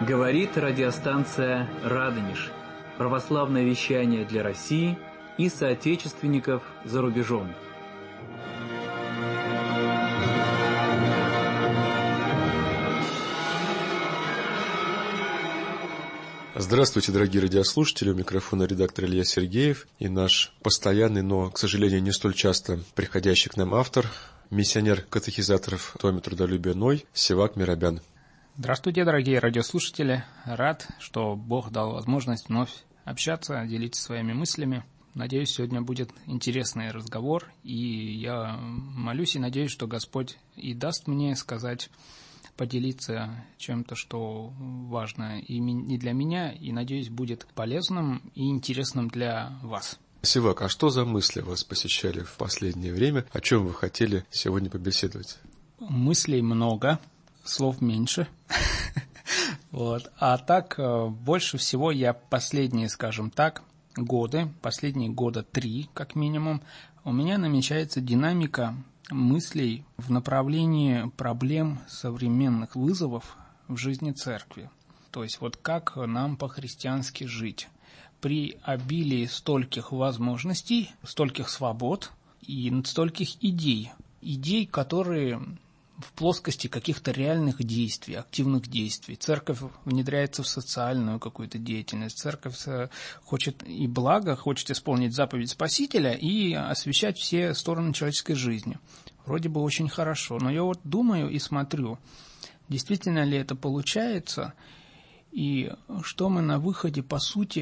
Говорит радиостанция «Радонеж». Православное вещание для России и соотечественников за рубежом. Здравствуйте, дорогие радиослушатели, у микрофона редактор Илья Сергеев и наш постоянный, но, к сожалению, не столь часто приходящий к нам автор, миссионер катехизаторов Дома трудолюбия Ной, Севак Миробян. Здравствуйте, дорогие радиослушатели. Рад, что Бог дал возможность вновь общаться, делиться своими мыслями. Надеюсь, сегодня будет интересный разговор, и я молюсь и надеюсь, что Господь и даст мне сказать, поделиться чем-то, что важно и для меня, и, надеюсь, будет полезным и интересным для вас. Севак, а что за мысли вас посещали в последнее время? О чем вы хотели сегодня побеседовать? Мыслей много, слов меньше. А так, больше всего я последние, скажем так, последние года 3, как минимум, у меня намечается динамика мыслей в направлении проблем современных вызовов в жизни церкви. То есть как нам по-христиански жить при обилии стольких возможностей, стольких свобод и стольких идей, которые в плоскости каких-то реальных действий, активных действий. Церковь внедряется в социальную какую-то деятельность. Церковь хочет исполнить заповедь Спасителя и освещать все стороны человеческой жизни. Вроде бы очень хорошо, но я думаю и смотрю, действительно ли это получается, и что мы на выходе по сути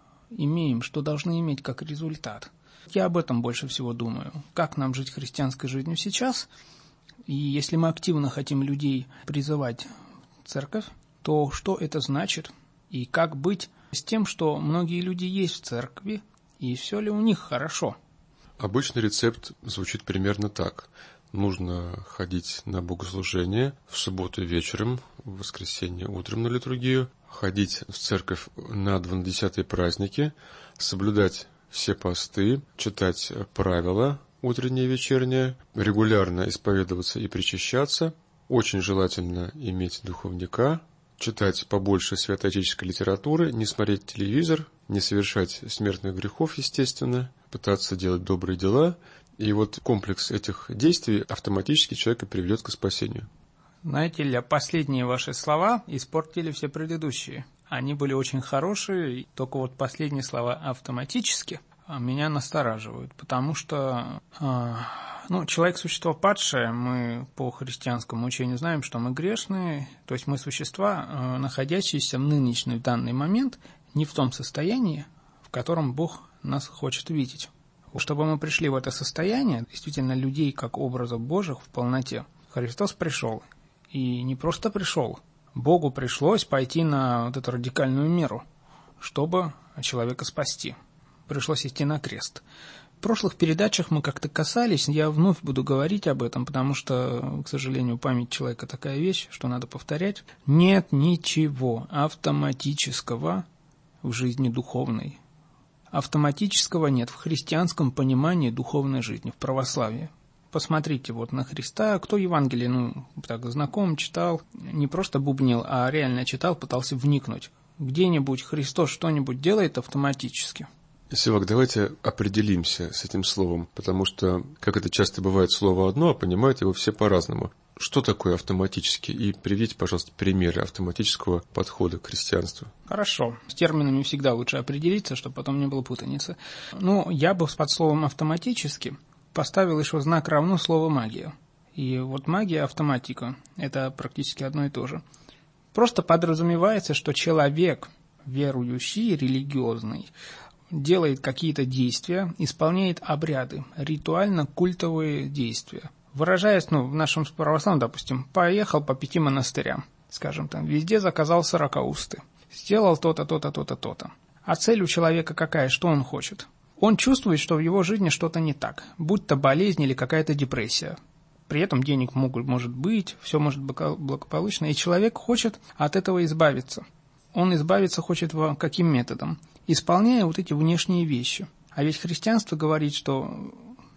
имеем, что должны иметь как результат. Я об этом больше всего думаю. Как нам жить христианской жизнью сейчас? И если мы активно хотим людей призывать в церковь, то что это значит? И как быть с тем, что многие люди есть в церкви, и все ли у них хорошо? Обычный рецепт звучит примерно так. Нужно ходить на богослужение в субботу вечером, в воскресенье утром на литургию, ходить в церковь на 20-е праздники, соблюдать все посты, читать правила утреннее и вечернее, регулярно исповедоваться и причащаться, очень желательно иметь духовника, читать побольше святоотеческой литературы, не смотреть телевизор, не совершать смертных грехов, естественно, пытаться делать добрые дела. И комплекс этих действий автоматически человека приведет к спасению. Знаете ли, последние ваши слова испортили все предыдущие. Они были очень хорошие, только последние слова автоматически меня настораживают, потому что человек – существо падшее, мы по христианскому учению знаем, что мы грешные, то есть мы существа, находящиеся в данный момент не в том состоянии, в котором Бог нас хочет видеть. Чтобы мы пришли в это состояние, действительно людей как образов Божьих в полноте, Христос пришел, и не просто пришел, Богу пришлось пойти на эту радикальную меру, чтобы человека спасти. Пришлось идти на крест. В прошлых передачах мы как-то касались, я вновь буду говорить об этом, потому что, к сожалению, память человека такая вещь, что надо повторять. Нет ничего автоматического в жизни духовной. Автоматического нет в христианском понимании духовной жизни, в православии. Посмотрите на Христа, кто Евангелие, знаком, читал, не просто бубнил, а реально читал, пытался вникнуть. Где-нибудь Христос что-нибудь делает автоматически. Севак, давайте определимся с этим словом, потому что, как это часто бывает, слово одно, а понимают его все по-разному. Что такое автоматически? И приведите, пожалуйста, примеры автоматического подхода к христианству. Хорошо. С терминами всегда лучше определиться, чтобы потом не было путаницы. Я бы под словом «автоматически» поставил еще знак равно слово «магия». И магия, автоматика – это практически одно и то же. Просто подразумевается, что человек, верующий, религиозный, делает какие-то действия, исполняет обряды, ритуально-культовые действия. Выражаясь, в нашем православном, допустим, поехал по 5 монастырям, скажем, везде заказал 40-усты, сделал то-то, то-то, то-то, то-то. А цель у человека какая, что он хочет? Он чувствует, что в его жизни что-то не так, будь то болезнь или какая-то депрессия. При этом денег может быть, все может быть благополучно, и человек хочет от этого избавиться. Он избавиться хочет каким методом? Исполняя эти внешние вещи. А ведь христианство говорит, что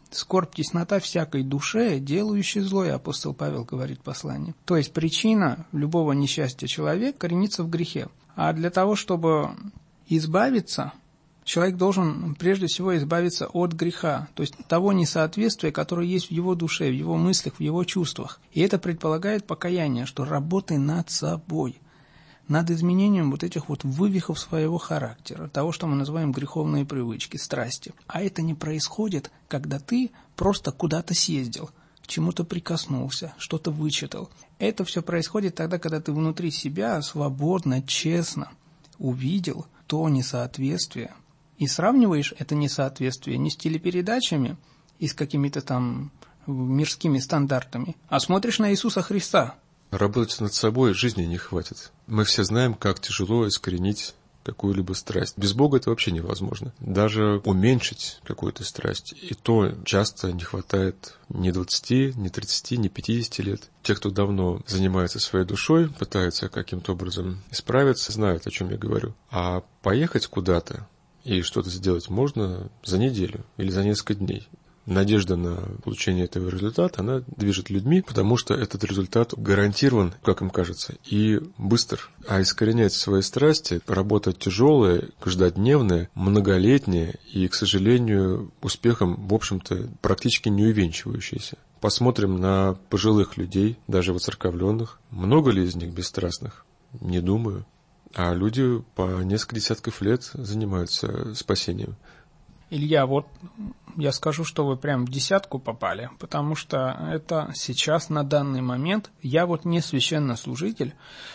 скорбь, теснота всякой душе, делающей злое, апостол Павел говорит в послании. То есть причина любого несчастья человека коренится в грехе. А для того, чтобы избавиться, человек должен прежде всего избавиться от греха, то есть того несоответствия, которое есть в его душе, в его мыслях, в его чувствах. И это предполагает покаяние, что работай над собой, над изменением вот этих вот вывихов своего характера, того, что мы называем греховные привычки, страсти. А это не происходит, когда ты просто куда-то съездил, к чему-то прикоснулся, что-то вычитал. Это все происходит тогда, когда ты внутри себя свободно, честно увидел то несоответствие. И сравниваешь это несоответствие не с телепередачами и с какими-то там мирскими стандартами, а смотришь на Иисуса Христа. Работать над собой жизни не хватит. Мы все знаем, как тяжело искоренить какую-либо страсть. Без Бога это вообще невозможно. Даже уменьшить какую-то страсть. И то часто не хватает ни 20, ни 30, ни 50 лет. Те, кто давно занимается своей душой, пытаются каким-то образом исправиться, знают, о чем я говорю. А поехать куда-то и что-то сделать можно за неделю или за несколько дней. Надежда на получение этого результата, она движет людьми, потому что этот результат гарантирован, как им кажется, и быстр. А искоренять свои страсти, работа тяжелая, каждодневная, многолетняя и, к сожалению, успехом, в общем-то, практически не увенчивающаяся. Посмотрим на пожилых людей, даже воцерковленных. Много ли из них бесстрастных? Не думаю. А люди по несколько десятков лет занимаются спасением. Илья, вот я скажу, что вы прям в десятку попали, потому что это сейчас, на данный момент, я вот не священнослужитель,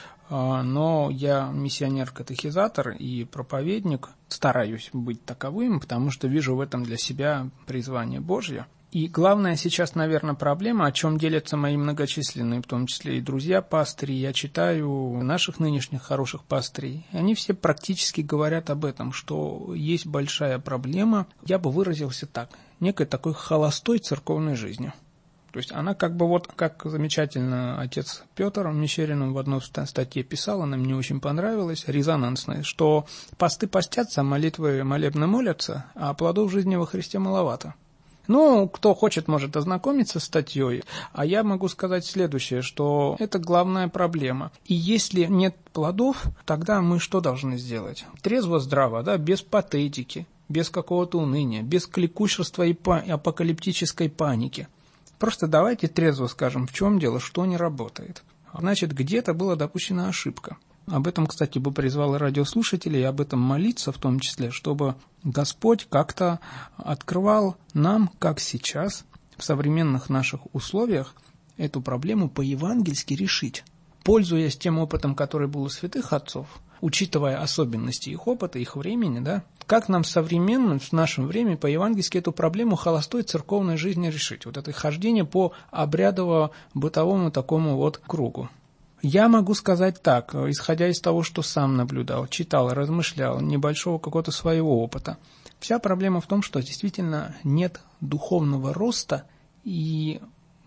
но я миссионер-катехизатор и проповедник, стараюсь быть таковым, потому что вижу в этом для себя призвание Божье. И главная сейчас, наверное, проблема, о чем делятся мои многочисленные, в том числе и друзья-пастыри, я читаю наших нынешних хороших пастырей, они все практически говорят об этом, что есть большая проблема, я бы выразился так, некой такой холостой церковной жизни. То есть она как бы вот, как замечательно отец Петр Мещерин в одной статье писал, она мне очень понравилась, резонансная, что посты постятся, молитвы молебны молятся, а плодов жизни во Христе маловато. Ну, кто хочет, может ознакомиться с статьей, а я могу сказать следующее, что это главная проблема. И если нет плодов, тогда мы что должны сделать? Трезво-здраво, да, без патетики, без какого-то уныния, без кликушества и апокалиптической паники. Просто давайте трезво скажем, в чем дело, что не работает. Значит, где-то была допущена ошибка. Об этом, кстати, бы призвал радиослушателей, об этом молиться в том числе, чтобы Господь как-то открывал нам, как сейчас, в современных наших условиях, эту проблему по-евангельски решить, пользуясь тем опытом, который был у святых отцов, учитывая особенности их опыта, их времени, да, как нам современно, в нашем времени, по-евангельски эту проблему холостой церковной жизни решить, вот это хождение по обрядово-бытовому такому вот кругу. Я могу сказать так, исходя из того, что сам наблюдал, читал, размышлял, небольшого какого-то своего опыта. Вся проблема в том, что действительно нет духовного роста и,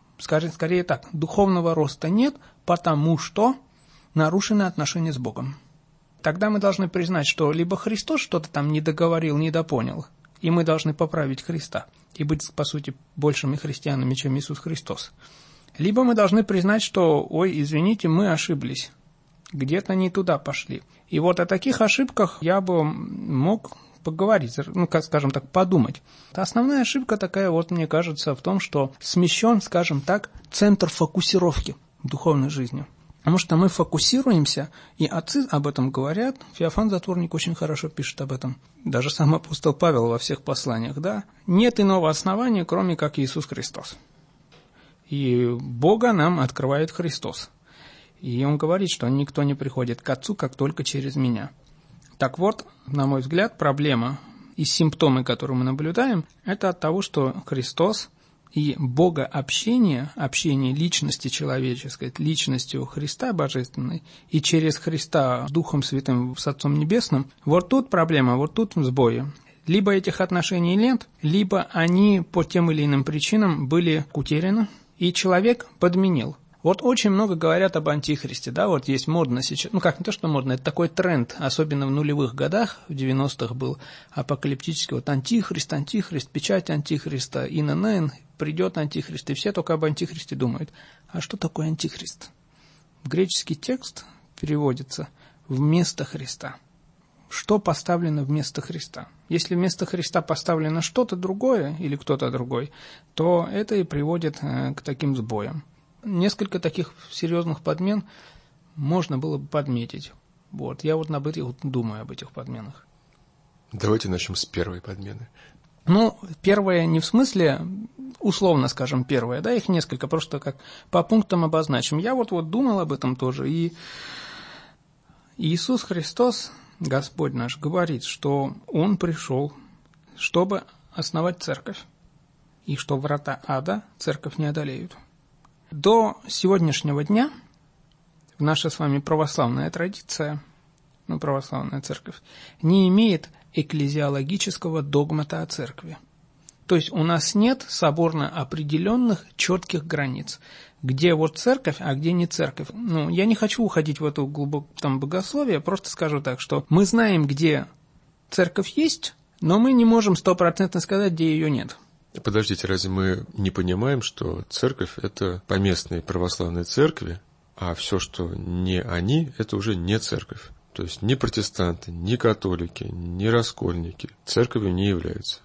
скорее так, духовного роста нет, потому что нарушены отношения с Богом. Тогда мы должны признать, что либо Христос что-то там не договорил, недопонял, и мы должны поправить Христа и быть, по сути, большими христианами, чем Иисус Христос. Либо мы должны признать, что, ой, извините, мы ошиблись, где-то не туда пошли. И вот о таких ошибках я бы мог поговорить, ну, как, скажем так, подумать. Основная ошибка такая, вот мне кажется, в том, что смещен, скажем так, центр фокусировки в духовной жизни. Потому что мы фокусируемся, и отцы об этом говорят, Феофан Затворник очень хорошо пишет об этом, даже сам апостол Павел во всех посланиях, да, нет иного основания, кроме как Иисус Христос. И Бога нам открывает Христос. И Он говорит, что никто не приходит к Отцу, как только через Меня. Так вот, на мой взгляд, проблема и симптомы, которые мы наблюдаем, это от того, что Христос и Богообщение, общение личности человеческой, личностью Христа Божественной, и через Христа с Духом Святым, с Отцом Небесным, вот тут проблема, вот тут сбои. Либо этих отношений нет, либо они по тем или иным причинам были утеряны, и человек подменил Вот очень много говорят об антихристе, да, вот есть модно сейчас, ну как, не то, что модно, это такой тренд, особенно в нулевых годах, в 90-х был апокалиптический, вот антихрист, печать антихриста, ИНН, придет антихрист, и все только об антихристе думают. А что такое антихрист? В греческий текст переводится «вместо Христа». Что поставлено вместо Христа? Если вместо Христа поставлено что-то другое или кто-то другой, то это и приводит к таким сбоям. Несколько таких серьезных подмен можно было бы подметить. Вот. Я вот думаю об этих подменах. Давайте начнем с первой подмены. Ну, первая не в смысле, условно скажем, первая, да, их несколько, просто как по пунктам обозначим. Я вот думал об этом тоже, и Иисус Христос, Господь наш, говорит, что Он пришел, чтобы основать церковь, и что врата ада церковь не одолеют. До сегодняшнего дня наша с вами православная традиция, православная церковь, не имеет экклезиологического догмата о церкви. То есть у нас нет соборно определенных четких границ, где вот церковь, а где не церковь. Я не хочу уходить в это глубокое богословие, просто скажу так, что мы знаем, где церковь есть, но мы не можем 100% сказать, где ее нет. Подождите, разве мы не понимаем, что церковь – это поместные православные церкви, а все, что не они, это уже не церковь? То есть ни протестанты, ни католики, ни раскольники церковью не являются.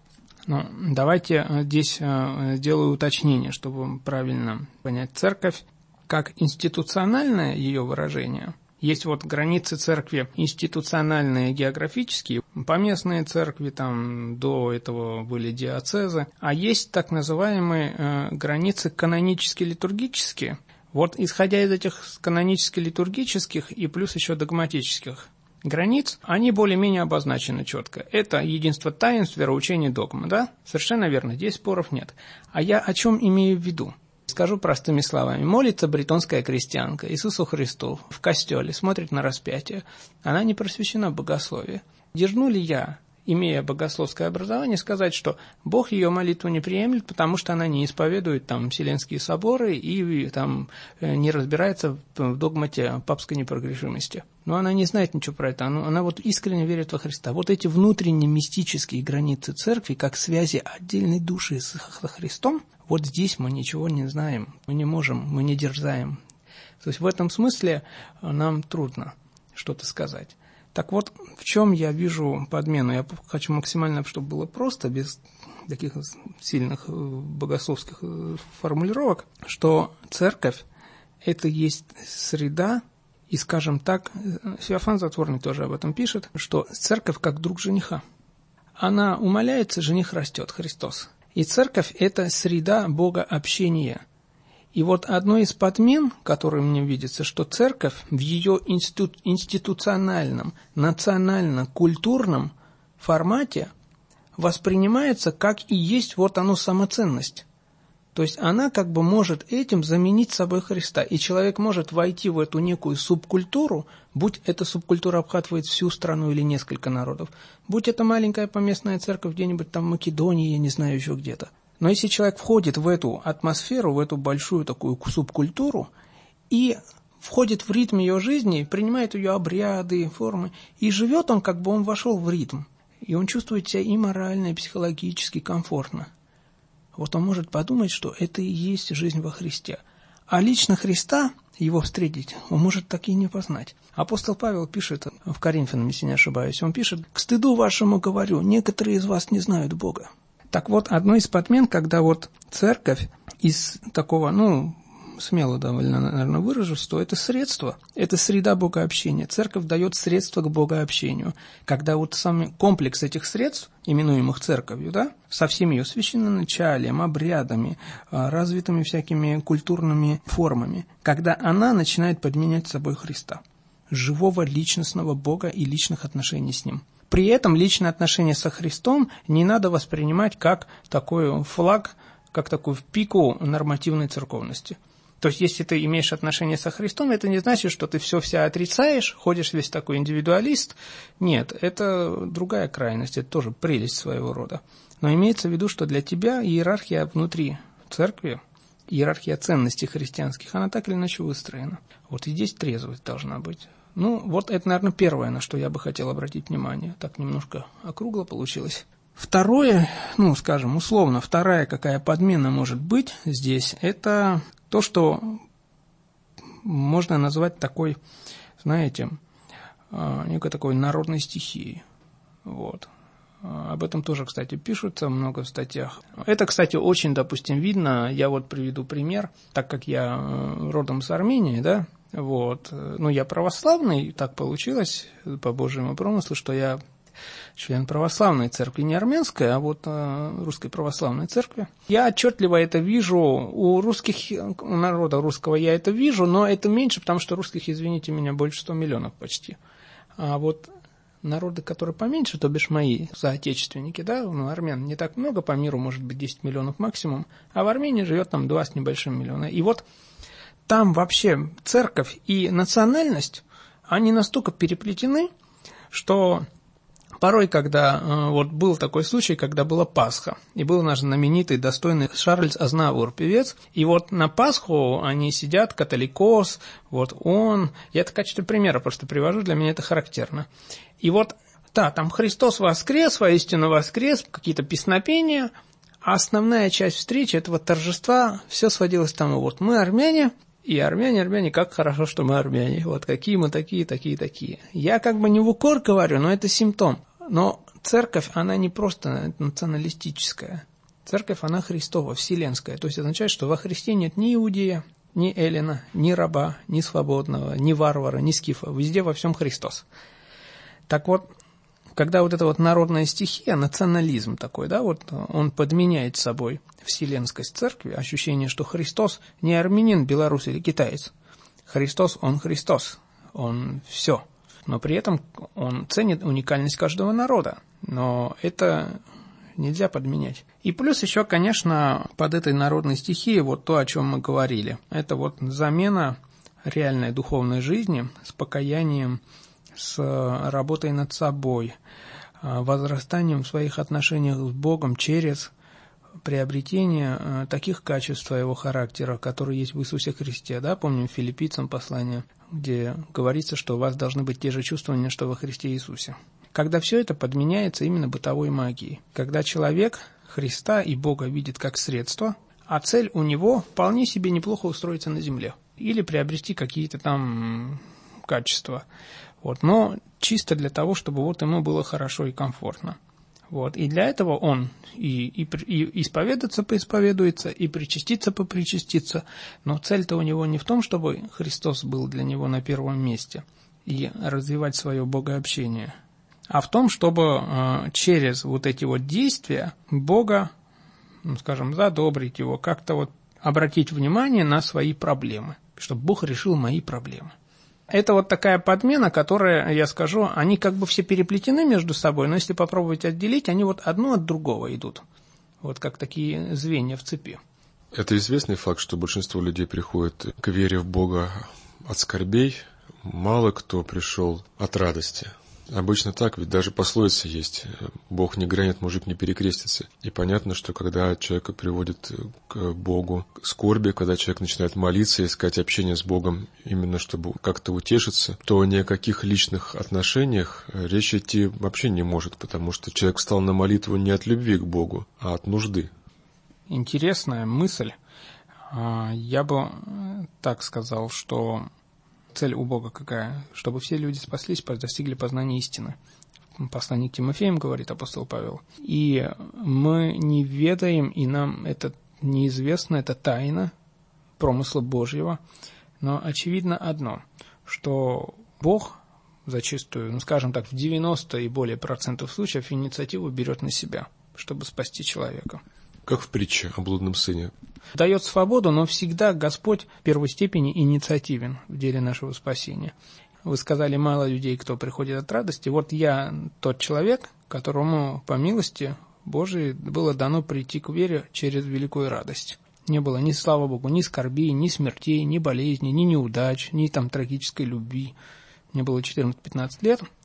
Давайте здесь сделаю уточнение, чтобы правильно понять. Церковь как институциональное ее выражение. Есть вот границы церкви институциональные, географические, поместные церкви, там до этого были диоцезы, а есть так называемые границы канонически-литургические. Вот исходя из этих канонически-литургических и плюс еще догматических границ, они более-менее обозначены четко. Это единство таинств, вероучение, догма, да? Совершенно верно, здесь споров нет. А я о чем имею в виду? Скажу простыми словами. Молится бретонская крестьянка Иисусу Христу в костеле, смотрит на распятие. Она не просвещена в богословии. Дерзну ли я, имея богословское образование, сказать, что Бог ее молитву не приемлет, потому что она не исповедует Вселенские соборы и не разбирается в догмате папской непогрешимости. Но она не знает ничего про это, она искренне верит во Христа. Вот эти внутренние мистические границы церкви, как связи отдельной души со Христом, вот здесь мы ничего не знаем, мы не можем, мы не дерзаем. То есть в этом смысле нам трудно что-то сказать. Так вот, в чем я вижу подмену? Я хочу максимально, чтобы было просто, без таких сильных богословских формулировок, что церковь – это есть среда, и, скажем так, Феофан Затворный тоже об этом пишет, что церковь как друг жениха. Она умаляется, жених растет, Христос. И церковь – это среда богообщения. И вот одной из подмен, которая мне видится, что церковь в ее институциональном, национально-культурном формате воспринимается как и есть самоценность. То есть она может этим заменить собой Христа. И человек может войти в эту некую субкультуру, будь эта субкультура обхватывает всю страну или несколько народов, будь это маленькая поместная церковь где-нибудь в Македонии, я не знаю, еще где-то. Но если человек входит в эту атмосферу, в эту большую такую субкультуру и входит в ритм ее жизни, принимает ее обряды, формы, и живет он, он вошел в ритм. И он чувствует себя и морально, и психологически комфортно. Вот он может подумать, что это и есть жизнь во Христе. А лично Христа, его встретить, он может так и не познать. Апостол Павел пишет в Коринфянам, если не ошибаюсь, он пишет: «К стыду вашему говорю, некоторые из вас не знают Бога». Так вот, одной из подмен, когда церковь из такого, смело довольно, наверное, выражусь, то это средство, это среда богообщения. Церковь дает средства к богообщению. Когда сам комплекс этих средств, именуемых церковью, со всем ее священноначалием, обрядами, развитыми всякими культурными формами, когда она начинает подменять собой Христа, живого личностного Бога и личных отношений с Ним. При этом личные отношения со Христом не надо воспринимать как такой флаг, как такую пику нормативной церковности. То есть, если ты имеешь отношения со Христом, это не значит, что ты все отрицаешь, ходишь весь такой индивидуалист. Нет, это другая крайность, это тоже прелесть своего рода. Но имеется в виду, что для тебя иерархия внутри церкви иерархия ценностей христианских, она так или иначе выстроена. Вот и здесь трезвость должна быть. Ну, вот это, наверное, первое, на что я бы хотел обратить внимание. Так немножко округло получилось. Второе, ну, скажем, условно, вторая какая подмена может быть здесь, это то, что можно назвать такой, знаете, некой такой народной стихией. Вот. Об этом тоже, кстати, пишутся много в статьях. Это, кстати, очень, допустим, видно. Я вот приведу пример, так как я родом с Армении, да, вот. Ну, я православный, так получилось по Божьему промыслу, что я член православной церкви, не армянской, а вот русской православной церкви. Я отчетливо это вижу, у народа русского я это вижу, но это меньше, потому что русских, извините меня, больше 100 миллионов почти. А вот народы, которые поменьше, то бишь мои соотечественники, да, ну, армян не так много, по миру может быть 10 миллионов максимум, а в Армении живет там 2 с небольшим миллиона. И вот там вообще церковь и национальность, они настолько переплетены, что порой, когда вот был такой случай, когда была Пасха, и был наш знаменитый, достойный Шарльз Азнавур, певец, и вот на Пасху они сидят, католикос, вот он, я это в качестве примера просто привожу, для меня это характерно. И вот, да, там Христос воскрес, воистину воскрес, какие-то песнопения, а основная часть встречи, этого торжества, все сводилось к тому, вот мы армяне, и армяне, как хорошо, что мы армяне, вот какие мы такие. Я как бы не в укор говорю, но это симптом. Но церковь, она не просто националистическая. Церковь, она Христова, вселенская. То есть означает, что во Христе нет ни иудея, ни эллина, ни раба, ни свободного, ни варвара, ни скифа. Везде во всем Христос. Так вот, когда вот эта вот народная стихия, национализм такой, да, вот он подменяет собой вселенскость церкви, ощущение, что Христос не армянин, белорус или китаец. Христос, он все. Но при этом он ценит уникальность каждого народа. Но это нельзя подменять. И плюс еще, конечно, под этой народной стихией вот то, о чем мы говорили. Это вот замена реальной духовной жизни с покаянием, с работой над собой, возрастанием в своих отношениях с Богом через приобретение таких качеств своего характера, которые есть в Иисусе Христе. Да? Помним Филиппийцам послание, где говорится, что у вас должны быть те же чувствования, что во Христе Иисусе. Когда все это подменяется именно бытовой магией. Когда человек Христа и Бога видит как средство, а цель у него вполне себе неплохо устроиться на земле. Или приобрести какие-то там качества. Вот, но чисто для того, чтобы вот ему было хорошо и комфортно. Вот, и для этого он и исповедаться поисповедуется, и причаститься попричастится. Но цель-то у него не в том, чтобы Христос был для него на первом месте и развивать свое богообщение, а в том, чтобы через вот эти вот действия Бога, скажем, задобрить его, как-то вот обратить внимание на свои проблемы, чтобы Бог решил мои проблемы. Это вот такая подмена, которая, я скажу, они как бы все переплетены между собой, но если попробовать отделить, они вот одно от другого идут. Вот как такие звенья в цепи. Это известный факт, что большинство людей приходит к вере в Бога от скорбей. Мало кто пришел от радости. Обычно так, ведь даже пословица есть: «Бог не грянет, мужик не перекрестится». И понятно, что когда человека приводит к Богу скорби, когда человек начинает молиться, искать общение с Богом, именно чтобы как-то утешиться, то ни о каких личных отношениях речь идти вообще не может, потому что человек встал на молитву не от любви к Богу, а от нужды. Интересная мысль. Я бы так сказал, что цель у Бога какая? Чтобы все люди спаслись, достигли познания истины. Послание к Тимофеям, говорит апостол Павел. И мы не ведаем, и нам это неизвестно, это тайна промысла Божьего. Но очевидно одно, что Бог зачастую, скажем так, в 90 и более процентов случаев инициативу берет на себя, чтобы спасти человека. Как в притче о блудном сыне. Дает свободу, но всегда Господь в первой степени инициативен в деле нашего спасения. Вы сказали, мало людей, кто приходит от радости. Вот я тот человек, которому по милости Божией было дано прийти к вере через великую радость. Не было ни, слава Богу, ни скорби, ни смертей, ни болезней, ни неудач, ни там трагической любви. Мне было 14-15 лет,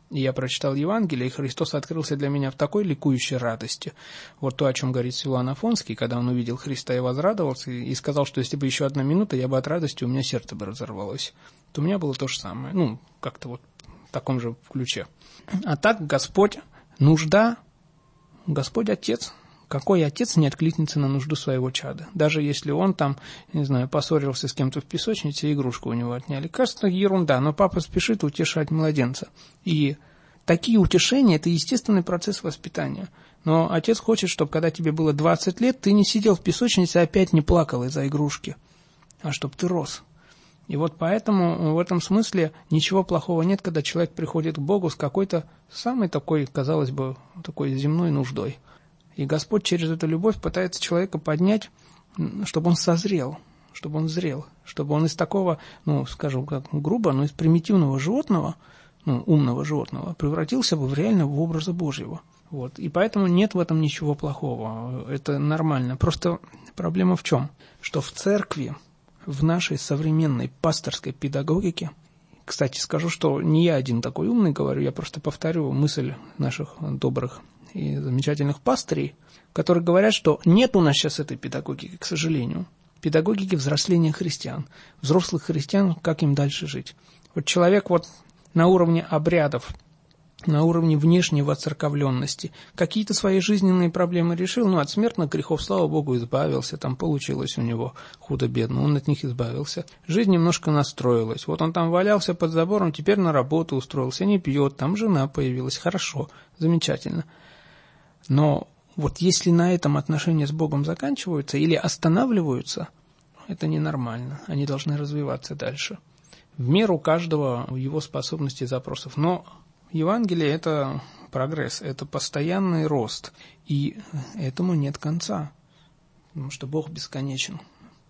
И я прочитал Евангелие, и Христос открылся для меня в такой ликующей радости. Вот то, о чем говорит Силуан Афонский, когда он увидел Христа и возрадовался, и сказал, что если бы еще 1 минута, я бы от радости, у меня сердце бы разорвалось. То у меня было то же самое, как-то вот в таком же ключе. А так Господь, нужда, Господь Отец. Какой отец не откликнется на нужду своего чада? Даже если он там, не знаю, поссорился с кем-то в песочнице, игрушку у него отняли. Кажется, ерунда, но папа спешит утешать младенца. И такие утешения – это естественный процесс воспитания. Но отец хочет, чтобы когда тебе было 20 лет, ты не сидел в песочнице и опять не плакал из-за игрушки, а чтобы ты рос. И вот поэтому в этом смысле ничего плохого нет, когда человек приходит к Богу с какой-то самой такой, казалось бы, такой земной нуждой. И Господь через эту любовь пытается человека поднять, чтобы он созрел, чтобы он зрел, чтобы он из такого, скажем как грубо, но из примитивного животного, умного животного, превратился бы в образа Божьего. Вот. И поэтому нет в этом ничего плохого, это нормально. Просто проблема в чем? Что в церкви, в нашей современной пасторской педагогике, кстати, скажу, что не я один такой умный говорю, я просто повторю мысль наших добрых и замечательных пастырей, которые говорят, что нет у нас сейчас этой педагогики, к сожалению. Педагогики взросления христиан. Взрослых христиан, как им дальше жить. Вот человек на уровне обрядов, на уровне внешней воцерковленности какие-то свои жизненные проблемы решил, от смертных грехов, слава Богу, избавился, там получилось у него худо-бедно, он от них избавился. Жизнь немножко настроилась, он там валялся под забором, теперь на работу устроился, не пьет, там жена появилась, хорошо, замечательно. Но если на этом отношения с Богом заканчиваются или останавливаются, это ненормально, они должны развиваться дальше. В меру каждого его способностей и запросов. Но Евангелие – это прогресс, это постоянный рост, и этому нет конца, потому что Бог бесконечен.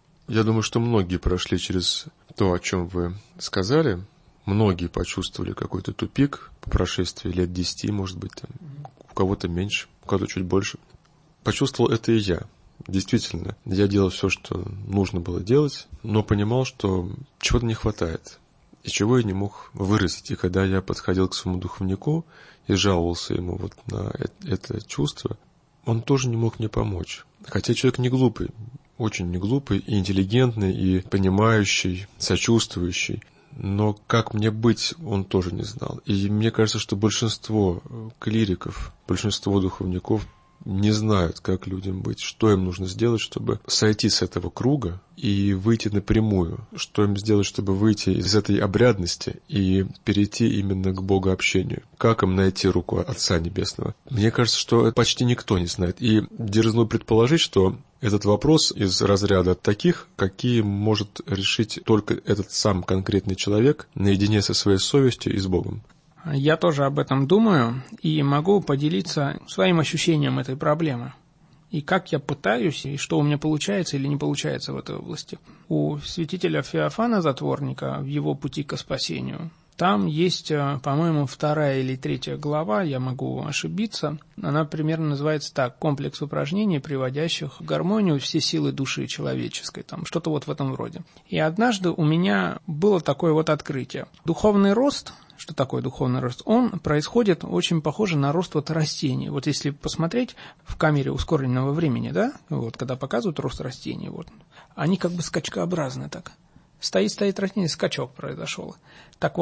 Я думаю, что многие прошли через то, о чем вы сказали. Многие почувствовали какой-то тупик по прошествии лет 10, может быть, у кого-то меньше, у кого-то чуть больше. Почувствовал это и я. Действительно, я делал все, что нужно было делать, но понимал, что чего-то не хватает, и чего я не мог выразить. И когда я подходил к своему духовнику и жаловался ему на это чувство, он тоже не мог мне помочь. Хотя человек не глупый, очень не глупый, и интеллигентный, и понимающий, сочувствующий. Но как мне быть, он тоже не знал. И мне кажется, что большинство клириков, большинство духовников не знают, как людям быть, что им нужно сделать, чтобы сойти с этого круга и выйти напрямую, что им сделать, чтобы выйти из этой обрядности и перейти именно к богообщению, как им найти руку Отца Небесного. Мне кажется, что почти никто не знает. И дерзну предположить, что этот вопрос из разряда таких, какие может решить только этот сам конкретный человек наедине со своей совестью и с Богом. Я тоже об этом думаю и могу поделиться своим ощущением этой проблемы. И как я пытаюсь, и что у меня получается или не получается в этой области. У святителя Феофана Затворника в его пути к спасению, там есть, по-моему, 2 или 3 глава, я могу ошибиться. Она примерно называется так: «Комплекс упражнений, приводящих в гармонию все силы души человеческой». Там что-то в этом роде. И однажды у меня было такое открытие. Духовный рост. Что такое духовный рост? Он происходит очень похоже на рост растений. Если посмотреть в камере ускоренного времени, да, когда показывают рост растений, они как бы скачкообразны так. Стоит растение, скачок произошел. Так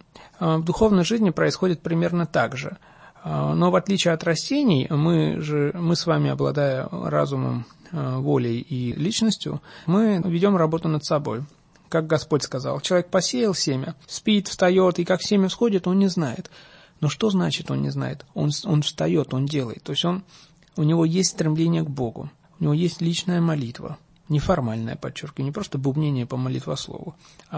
в духовной жизни происходит примерно так же. Но в отличие от растений, мы с вами, обладая разумом, волей и личностью, мы ведем работу над собой. Как Господь сказал, человек посеял семя, спит, встает, и как семя всходит, он не знает. Но что значит он не знает? Он встает, он делает. То есть у него есть стремление к Богу, у него есть личная молитва, неформальная, подчеркиваю, не просто бубнение по молитвослову,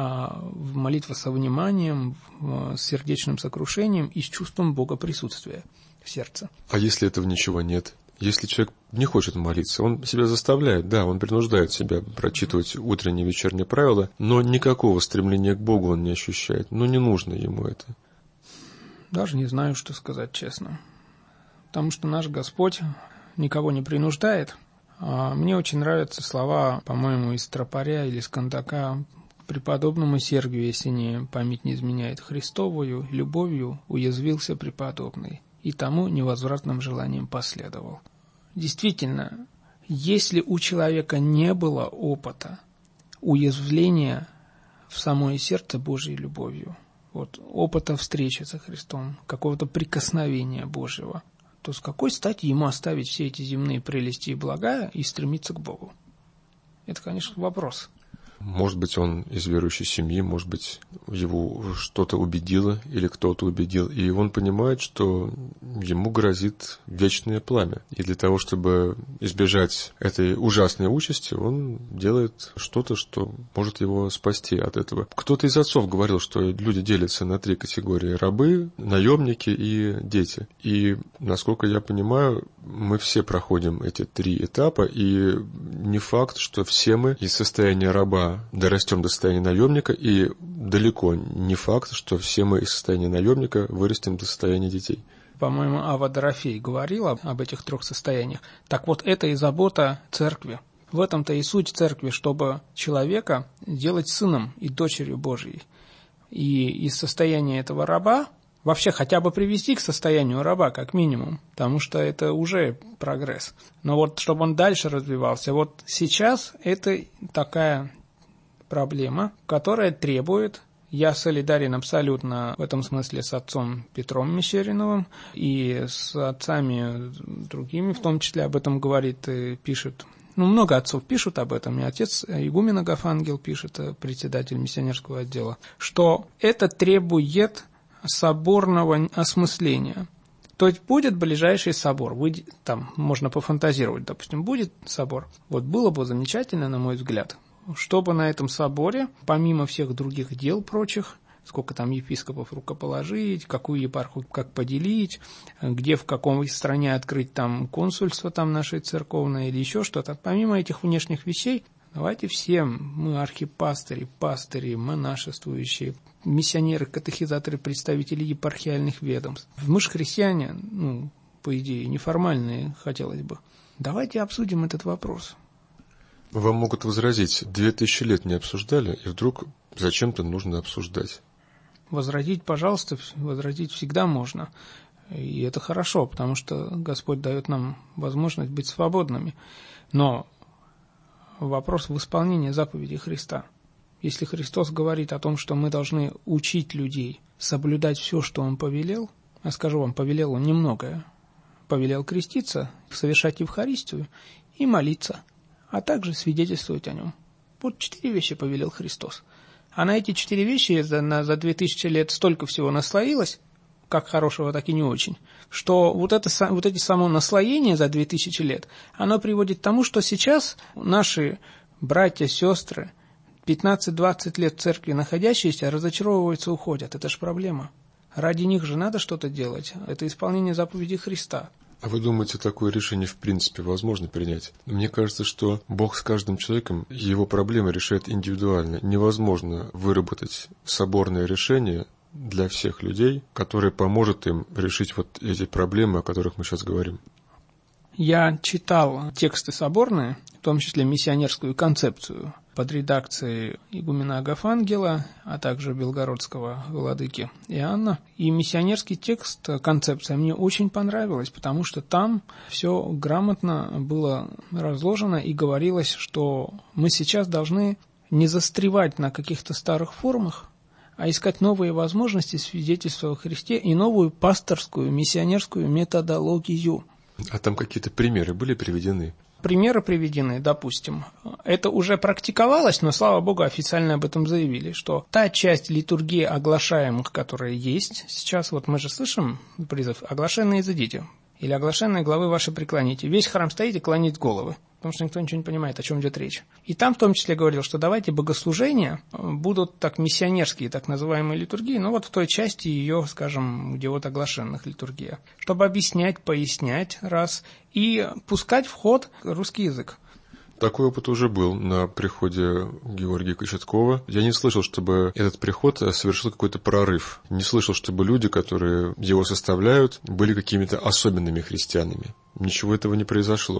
а молитва со вниманием, с сердечным сокрушением и с чувством Бога присутствия в сердце. А если этого ничего нет? Если человек не хочет молиться, он себя заставляет, да, он принуждает себя прочитывать утренние и вечерние правила, но никакого стремления к Богу он не ощущает, не нужно ему это. Даже не знаю, что сказать честно. Потому что наш Господь никого не принуждает. Мне очень нравятся слова, по-моему, из Тропаря или из Кандака, преподобному Сергию, если не память не изменяет, Христовою любовью уязвился преподобный, и тому невозвратным желанием последовал. Действительно, если у человека не было опыта уязвления в самое сердце Божьей любовью, вот, опыта встречи со Христом, какого-то прикосновения Божьего, то с какой стати ему оставить все эти земные прелести и блага и стремиться к Богу? Это, конечно, вопрос. Может быть, он из верующей семьи, может быть, его что-то убедило или кто-то убедил, и он понимает, что ему грозит вечное пламя. И для того, чтобы избежать этой ужасной участи, он делает что-то, что может его спасти от этого. Кто-то из отцов говорил, что люди делятся на 3 категории: рабы, наемники и дети. И, насколько я понимаю, мы все проходим эти 3 этапа, и не факт, что все мы из состояния раба дорастем до состояния наемника, и далеко не факт, что все мы из состояния наемника вырастем до состояния детей. По-моему, Ава Дорофей говорила об этих 3 состояниях. Так вот, это и забота церкви. В этом-то и суть церкви, чтобы человека делать сыном и дочерью Божией. И из состояния этого раба вообще хотя бы привести к состоянию раба, как минимум, потому что это уже прогресс. Но вот чтобы он дальше развивался, вот сейчас это такая проблема, которая требует, я солидарен абсолютно в этом смысле с отцом Петром Мещериновым и с отцами другими, в том числе об этом говорит и пишет. Много отцов пишут об этом, и отец игумен Агафангел пишет, председатель миссионерского отдела, что это требует соборного осмысления. То есть будет ближайший собор, там можно пофантазировать, допустим, будет собор. Вот было бы замечательно, на мой взгляд, чтобы на этом соборе, помимо всех других дел прочих, сколько там епископов рукоположить, какую епархию как поделить, где в какой стране открыть там консульство там нашей церковное или еще что-то, помимо этих внешних вещей, давайте все мы архипастыри, пастыри, монашествующие, миссионеры, катехизаторы, представители епархиальных ведомств. Мы же христиане, по идее, неформальные, хотелось бы. Давайте обсудим этот вопрос. Вам могут возразить: 2000 лет не обсуждали, и вдруг зачем-то нужно обсуждать. Возразить, пожалуйста, возразить всегда можно. И это хорошо, потому что Господь дает нам возможность быть свободными. Но вопрос в исполнении заповедей Христа. Если Христос говорит о том, что мы должны учить людей соблюдать все, что Он повелел, я скажу вам, повелел Он немногое. Повелел креститься, совершать Евхаристию и молиться, а также свидетельствовать о Нем. Вот 4 вещи повелел Христос. А на эти 4 вещи за 2000 лет столько всего наслоилось, как хорошего, так и не очень, что вот эти само наслоение за 2000 лет, оно приводит к тому, что сейчас наши братья, сестры, 15-20 лет в церкви находящиеся, разочаровываются, уходят. Это же проблема. Ради них же надо что-то делать. Это исполнение заповедей Христа. А вы думаете, такое решение в принципе возможно принять? Мне кажется, что Бог с каждым человеком его проблемы решает индивидуально. Невозможно выработать соборное решение для всех людей, которое поможет им решить вот эти проблемы, о которых мы сейчас говорим. Я читал тексты соборные, в том числе миссионерскую концепцию под редакцией игумена Агафангела, а также белгородского владыки Иоанна. И миссионерский текст, концепция мне очень понравилась, потому что там все грамотно было разложено и говорилось, что мы сейчас должны не застревать на каких-то старых формах, а искать новые возможности свидетельства о Христе и новую пасторскую, миссионерскую методологию. А там какие-то примеры были приведены? Примеры приведены, допустим. Это уже практиковалось, но, слава Богу, официально об этом заявили, что та часть литургии оглашаемых, которая есть сейчас, вот мы же слышим призыв «оглашенные изыдите» или «оглашенные главы ваши преклоните». Весь храм стоит и клонит головы, потому что никто ничего не понимает, о чем идет речь. И там в том числе говорил, что давайте богослужения будут так миссионерские, так называемые литургии, но вот в той части ее, скажем, где вот оглашенных литургия, чтобы объяснять, пояснять, раз, и пускать в ход русский язык. Такой опыт уже был на приходе Георгия Кочеткова. Я не слышал, чтобы этот приход совершил какой-то прорыв. Не слышал, чтобы люди, которые его составляют, были какими-то особенными христианами. Ничего этого не произошло.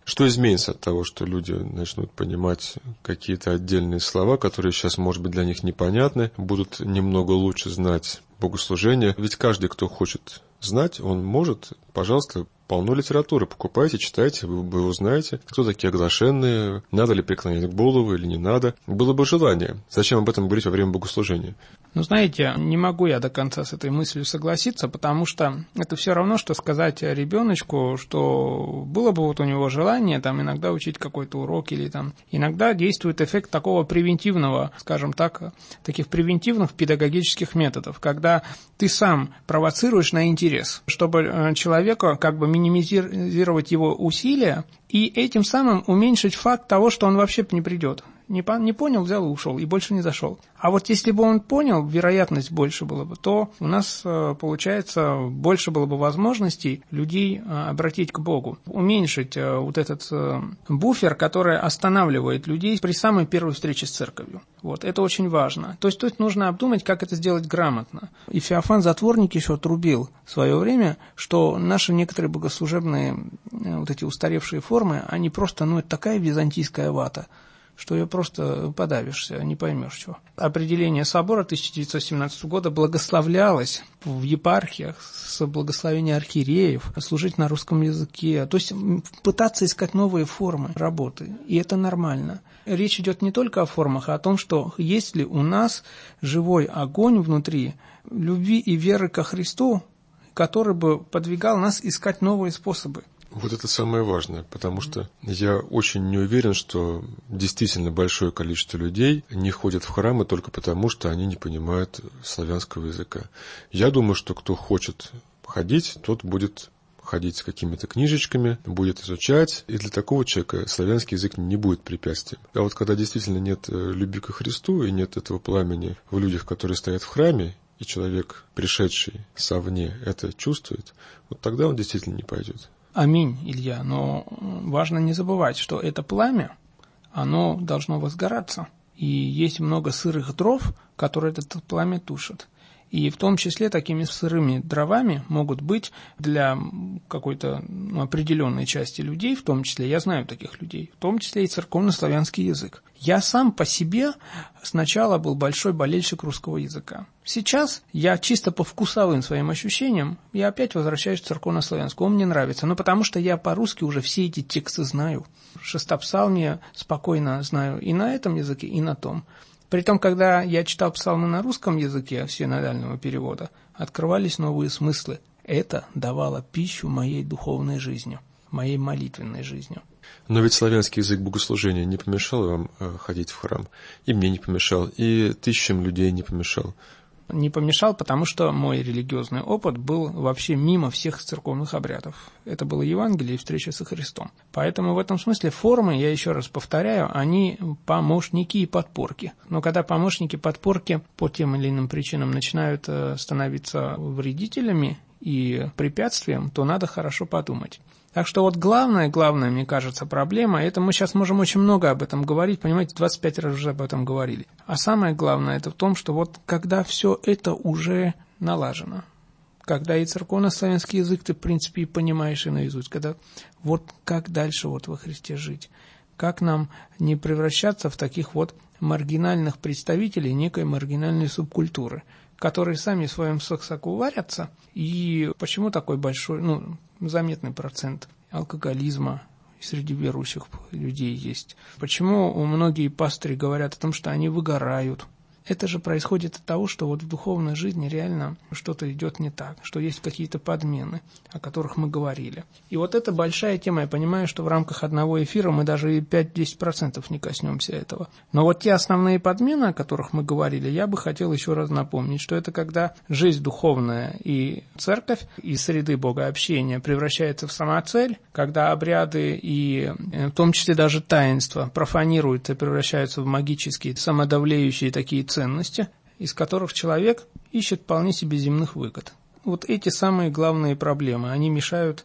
Что изменится от того, что люди начнут понимать какие-то отдельные слова, которые сейчас, может быть, для них непонятны, будут немного лучше знать богослужение? Ведь каждый, кто хочет знать, он может, пожалуйста, полно литературы. Покупайте, читайте, вы узнаете, кто такие оглашенные, надо ли преклонять голову или не надо. Было бы желание. Зачем об этом говорить во время богослужения? Ну, знаете, не могу я до конца с этой мыслью согласиться, потому что это все равно, что сказать ребеночку, что было бы вот у него желание там иногда учить какой-то урок или там иногда действует эффект такого превентивного, скажем так, таких превентивных педагогических методов, когда ты сам провоцируешь на интерес, чтобы человека как бы минимизировать его усилия и этим самым уменьшить факт того, что он вообще не придет. Не понял, взял и ушел, и больше не зашел. А вот если бы он понял, вероятность больше была бы, то у нас, получается, больше было бы возможностей людей обратить к Богу. Уменьшить вот этот буфер, который останавливает людей при самой первой встрече с церковью. Вот, это очень важно. То есть тут нужно обдумать, как это сделать грамотно. И Феофан Затворник еще отрубил в свое время, что наши некоторые богослужебные вот эти устаревшие формы, они просто, это такая византийская вата, что ее просто подавишься, не поймешь чего. Определение собора 1917 года благословлялось в епархиях с благословения архиереев, служить на русском языке, то есть пытаться искать новые формы работы, и это нормально. Речь идет не только о формах, а о том, что есть ли у нас живой огонь внутри любви и веры ко Христу, который бы подвигал нас искать новые способы. Вот это самое важное, потому что я очень не уверен, что действительно большое количество людей не ходят в храмы только потому, что они не понимают славянского языка. Я думаю, что кто хочет ходить, тот будет ходить с какими-то книжечками, будет изучать, и для такого человека славянский язык не будет препятствием. А вот когда действительно нет любви ко Христу и нет этого пламени в людях, которые стоят в храме, и человек, пришедший совне, это чувствует, вот тогда он действительно не пойдет. Аминь, Илья, но важно не забывать, что это пламя, оно должно возгораться. И есть много сырых дров, которые это пламя тушат. И в том числе такими сырыми дровами могут быть для какой-то определенной части людей, в том числе, я знаю таких людей, в том числе и церковнославянский язык. Я сам по себе сначала был большой болельщик русского языка. Сейчас я чисто по вкусовым своим ощущениям, я опять возвращаюсь к церковнославянскому. Он мне нравится, но потому что я по-русски уже все эти тексты знаю. Шестопсалмие спокойно знаю и на этом языке, и на том. Притом, когда я читал псалмы на русском языке, синодального перевода, открывались новые смыслы. Это давало пищу моей духовной жизни, моей молитвенной жизни. Но ведь славянский язык богослужения не помешал вам ходить в храм. И мне не помешал, и тысячам людей не помешал. Не помешал, потому что мой религиозный опыт был вообще мимо всех церковных обрядов. Это было Евангелие и встреча со Христом. Поэтому в этом смысле формы, я еще раз повторяю, они помощники и подпорки. Но когда помощники и подпорки по тем или иным причинам начинают становиться вредителями и препятствием, то надо хорошо подумать. Так что вот главная, мне кажется, проблема, это мы сейчас можем очень много об этом говорить, понимаете, 25 раз уже об этом говорили. А самое главное, это в том, что вот когда все это уже налажено, когда и церковно-славянский язык ты, в принципе, и понимаешь и наизусть, когда вот как дальше вот во Христе жить, как нам не превращаться в таких вот маргинальных представителей некой маргинальной субкультуры, которые сами в своем соку варятся, и почему такой большой, заметный процент алкоголизма среди верующих людей есть? Почему многие пастыри говорят о том, что они выгорают? Это же происходит от того, что вот в духовной жизни реально что-то идет не так, что есть какие-то подмены, о которых мы говорили. И вот это большая тема. Я понимаю, что в рамках одного эфира мы даже и 5-10% не коснемся этого. Но вот те основные подмены, о которых мы говорили, я бы хотел еще раз напомнить, что это когда жизнь духовная и церковь, и среды богообщения превращается в самоцель, когда обряды и в том числе даже таинства профанируются и превращаются в магические, самодавлеющие такие ценности, из которых человек ищет вполне себе земных выгод. Вот эти самые главные проблемы, они мешают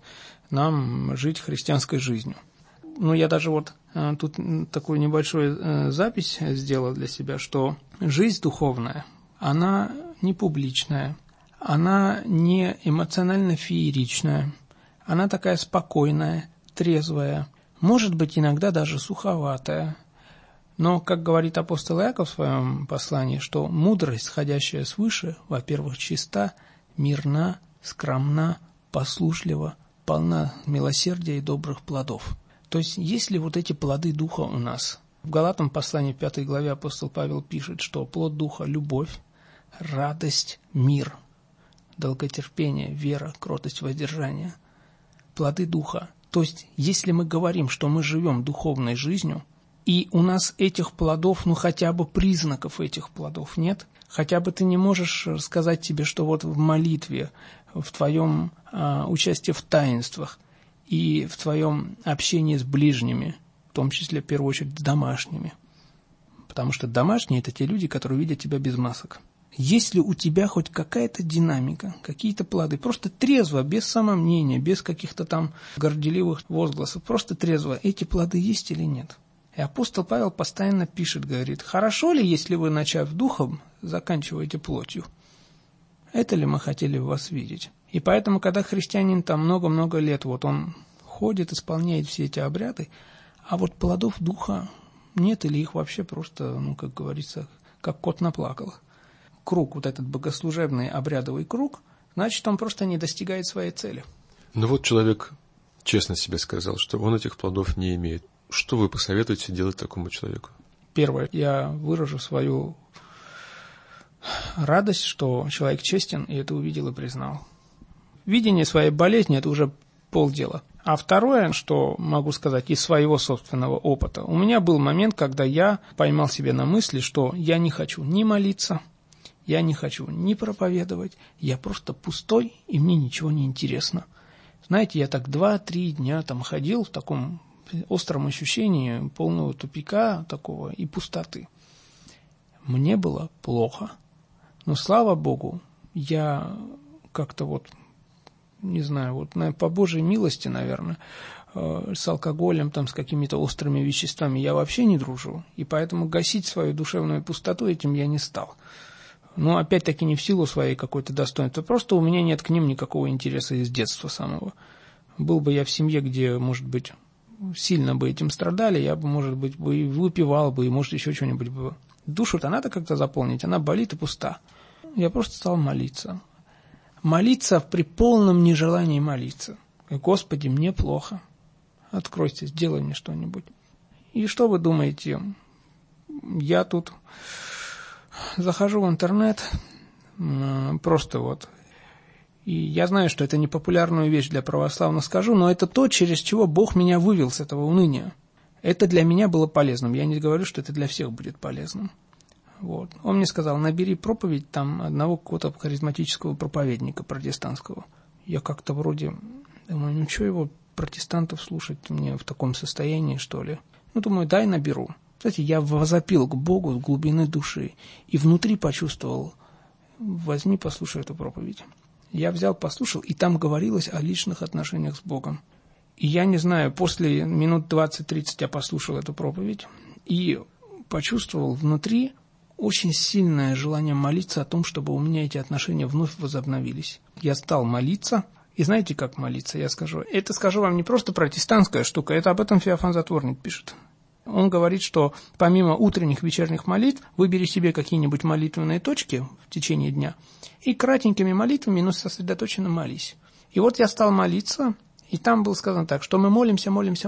нам жить христианской жизнью. Я даже вот тут такую небольшую запись сделал для себя, что жизнь духовная, она не публичная, она не эмоционально фееричная, она такая спокойная, трезвая, может быть иногда даже суховатая. Но, как говорит апостол Иаков в своем послании, что мудрость, сходящая свыше, во-первых, чиста, мирна, скромна, послушлива, полна милосердия и добрых плодов. То есть, если вот эти плоды Духа у нас, в Галатам послании 5 главе апостол Павел пишет, что плод Духа – любовь, радость, мир, долготерпение, вера, кротость, воздержание. Плоды Духа. То есть, если мы говорим, что мы живем духовной жизнью, и у нас этих плодов, хотя бы признаков этих плодов нет, хотя бы ты не можешь сказать себе, что вот в молитве, в твоем участии в таинствах и в твоем общении с ближними, в том числе, в первую очередь, с домашними. Потому что домашние – это те люди, которые видят тебя без масок. Есть ли у тебя хоть какая-то динамика, какие-то плоды, просто трезво, без самомнения, без каких-то там горделивых возгласов, просто трезво, эти плоды есть или нет? И апостол Павел постоянно пишет, говорит, хорошо ли, если вы, начав духом, заканчиваете плотью? Это ли мы хотели в вас видеть? И поэтому, когда христианин там много-много лет, вот он ходит, исполняет все эти обряды, а вот плодов духа нет или их вообще просто, как говорится, как кот наплакал. Круг, вот этот богослужебный обрядовый круг, значит, он просто не достигает своей цели. Но вот человек честно себе сказал, что он этих плодов не имеет. Что вы посоветуете делать такому человеку? Первое, я выражу свою радость, что человек честен, и это увидел и признал. Видение своей болезни – это уже полдела. А второе, что могу сказать из своего собственного опыта. У меня был момент, когда я поймал себе на мысли, что я не хочу ни молиться, я не хочу ни проповедовать, я просто пустой, и мне ничего не интересно. Знаете, я так 2-3 дня там ходил в таком остром ощущении полного тупика такого и пустоты. Мне было плохо. Но, слава Богу, я как-то не знаю, по Божьей милости, наверное, с алкоголем, там, с какими-то острыми веществами я вообще не дружу. И поэтому гасить свою душевную пустоту этим я не стал. Но, опять-таки, не в силу своей какой-то достоинства. Просто у меня нет к ним никакого интереса из детства самого. Был бы я в семье, где, может быть, сильно бы этим страдали, я бы, может быть, и выпивал бы, и, может, еще что-нибудь было. Душу-то надо как-то заполнить, она болит и пуста. Я просто стал молиться. Молиться при полном нежелании молиться. Господи, мне плохо. Откройся, сделай мне что-нибудь. И что вы думаете? Я тут захожу в интернет, просто и я знаю, что это непопулярную вещь для православных скажу, но это то, через чего Бог меня вывел с этого уныния. Это для меня было полезным. Я не говорю, что это для всех будет полезным. Он мне сказал, набери проповедь там одного какого-то харизматического проповедника протестантского. Я как-то вроде думаю, что его протестантов слушать мне в таком состоянии, что ли? Думаю, дай наберу. Кстати, я возопил к Богу с глубины души и внутри почувствовал, возьми, послушай эту проповедь. Я взял, послушал, и там говорилось о личных отношениях с Богом. И я не знаю, после минут 20-30 я послушал эту проповедь и почувствовал внутри очень сильное желание молиться о том, чтобы у меня эти отношения вновь возобновились. Я стал молиться. И знаете, как молиться? Я скажу. Это скажу вам не просто протестантская штука, это об этом Феофан Затворник пишет. Он говорит, что помимо утренних, вечерних молитв, выбери себе какие-нибудь молитвенные точки в течение дня и кратенькими молитвами, но сосредоточенно молись. И я стал молиться, и там было сказано так, что мы молимся,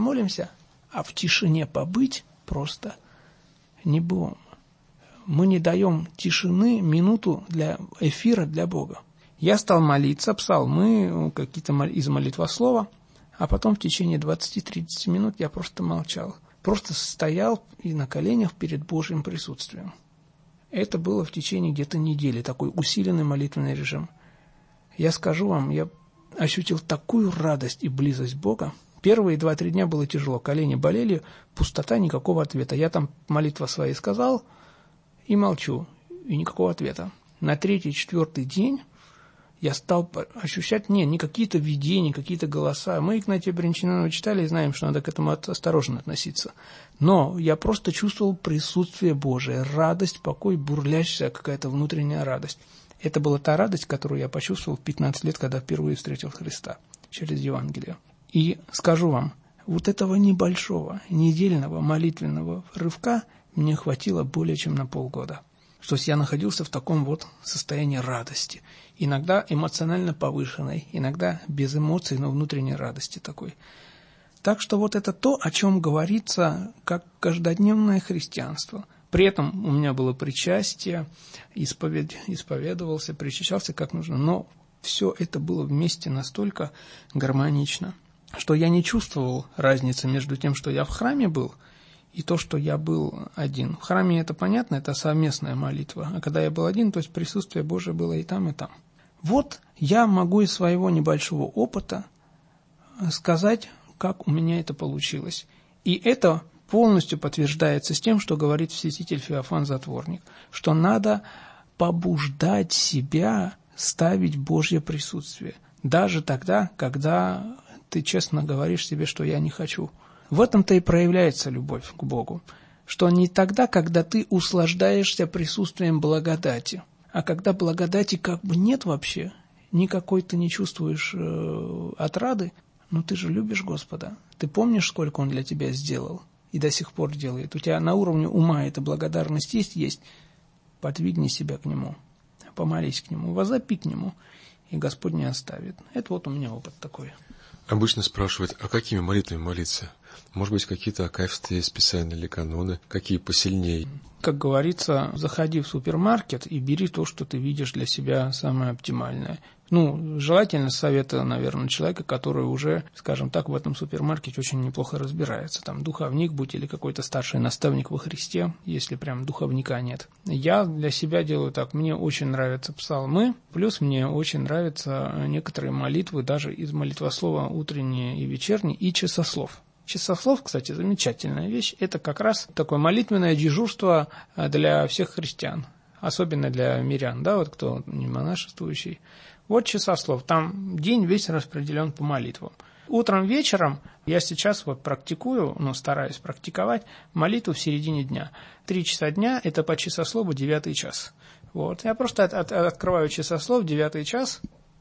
а в тишине побыть просто не будем. Мы не даем тишины минуту для эфира для Бога. Я стал молиться, псалмы, какие-то из молитвослова, а потом в течение 20-30 минут я просто молчал. Просто стоял и на коленях перед Божьим присутствием. Это было в течение где-то недели, такой усиленный молитвенный режим. Я скажу вам, я ощутил такую радость и близость Бога. Первые 2-3 дня было тяжело, колени болели, пустота, никакого ответа. Я там молитвы свои сказал и молчу, и никакого ответа. На 3-4 день я стал ощущать, не какие-то видения, какие-то голоса. Мы Игнатия Брянчанинова читали и знаем, что надо к этому осторожно относиться. Но я просто чувствовал присутствие Божие, радость, покой, бурлящая какая-то внутренняя радость. Это была та радость, которую я почувствовал в 15 лет, когда впервые встретил Христа через Евангелие. И скажу вам, Вот этого небольшого, недельного молитвенного рывка мне хватило более чем на полгода. То есть я находился в таком вот состоянии радости. Иногда эмоционально повышенной, иногда без эмоций, но внутренней радости такой. Так что вот это то, о чем говорится как каждодневное христианство. При этом у меня было причастие, исповедовался, причащался как нужно, но все это было вместе настолько гармонично, что я не чувствовал разницы между тем, что я в храме был, и то, что я был один. В храме это понятно, это совместная молитва, а когда я был один, то есть присутствие Божие было и там, и там. Вот я могу из своего небольшого опыта сказать, как у меня это получилось. И это полностью подтверждается с тем, что говорит святитель Феофан Затворник, что надо побуждать себя ставить Божье присутствие, даже тогда, когда ты честно говоришь себе, что я не хочу. В этом-то и проявляется любовь к Богу, что не тогда, когда ты услаждаешься присутствием благодати, а когда благодати как бы нет вообще, никакой ты не чувствуешь отрады, но ты же любишь Господа, ты помнишь, сколько Он для тебя сделал и до сих пор делает, у тебя на уровне ума эта благодарность есть, подвигни себя к Нему, помолись к Нему, возопи к Нему, и Господь не оставит. Это вот у меня опыт такой. Обычно спрашивают, а какими молитвами молиться? Может быть, какие-то акафисты есть, писания или каноны, какие посильнее? Как говорится, заходи в супермаркет и бери то, что ты видишь для себя самое оптимальное. Желательно совета, наверное, человека, который уже, скажем так, в этом супермаркете очень неплохо разбирается. Там духовник будь или какой-то старший наставник во Христе, если прям духовника нет. Я для себя делаю так. Мне очень нравятся псалмы, плюс мне очень нравятся некоторые молитвы, даже из молитвослова утренние и вечерние, и часослов. Часослов, кстати, замечательная вещь. Это как раз такое молитвенное дежурство для всех христиан, особенно для мирян, да, вот кто не монашествующий. Вот часослов, там день весь распределен по молитвам. Утром, вечером я сейчас вот практикую, стараюсь практиковать молитву в середине дня. 3 часа дня – это по часослову 9 час. Вот. Я просто открываю часослов 9 час